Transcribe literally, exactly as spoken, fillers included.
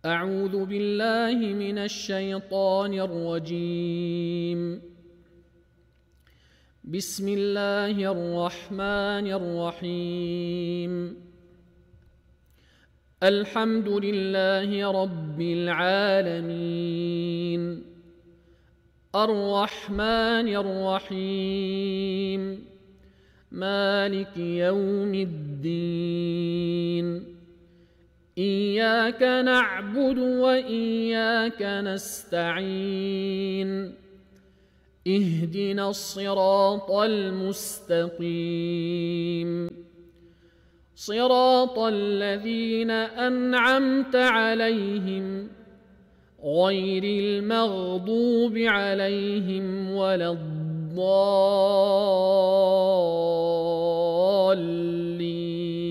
أعوذ بالله من الشيطان الرجيم. بسم الله الرحمن الرحيم. الحمد لله رب العالمين، الرحمن الرحيم، مالك يوم الدين. إياك نعبد وإياك نستعين، اهدنا الصراط المستقيم، صراط الذين أنعمت عليهم غير المغضوب عليهم ولا الضالين.